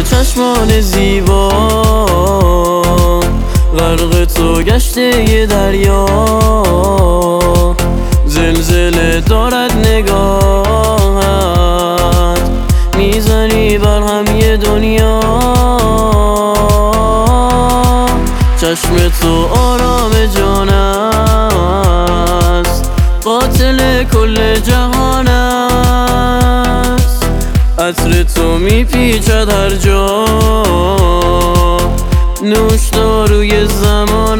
چشمان زیبا غرق تو گشته ی دریا، زلزله دارد نگاهت، میزنی بر هم ی دنیا. چشم تو آرام جان است، قاتل کل جهان است. عطر تو میپیچد هر جا، نوشداروی زمان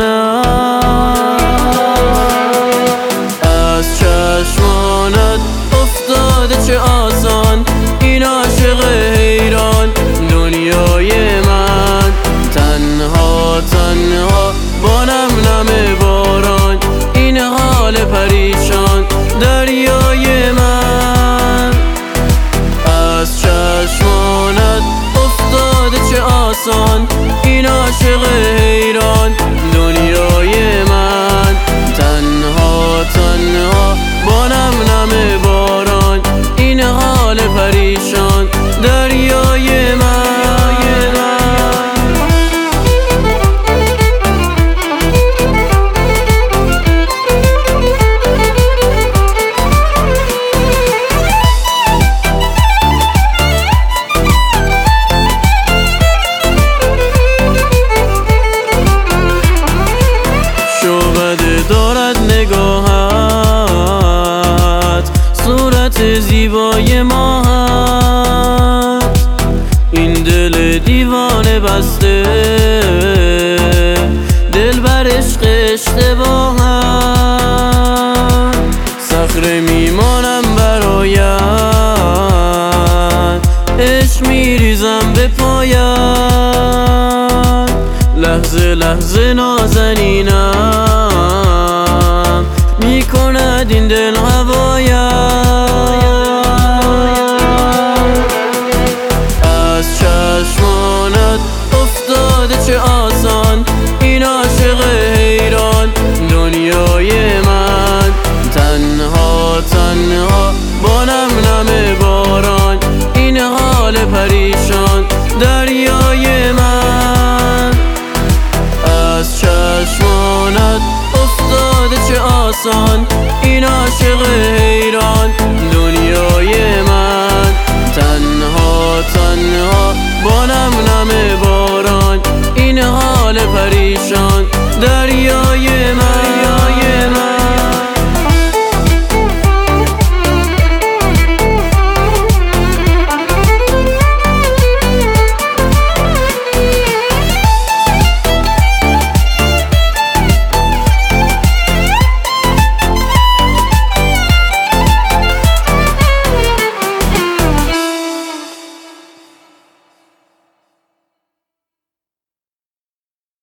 است. از چشمانت افتاده چه آسان این عاشق حیران دنیای من. تنها تنها با نم نم باران این حال پریشان دریای من. از چشمانت افتاده چه آسان این عاشق حیران دنیای من. تنها تنها با نم نم باران این حال پریشان دریای من. دارد نگاهت صورت زیبای ماهت، این دل دیوانه بسته دل بر عشق اشتباهت. صخره میمانم برایت، عشق میریزم به پایت. لحظه لحظه نازنینم میکند این دل هوایت. از چشمانت افتاده چه آسان این عاشق حیران دنیای من. تنها تنها با نم نم باران این حال پریشان دریای من. از چشمانت افتاده چه آسان این عاشق حیران دنیای من. تنها تنها با نم نم باران این حال پریشان دریای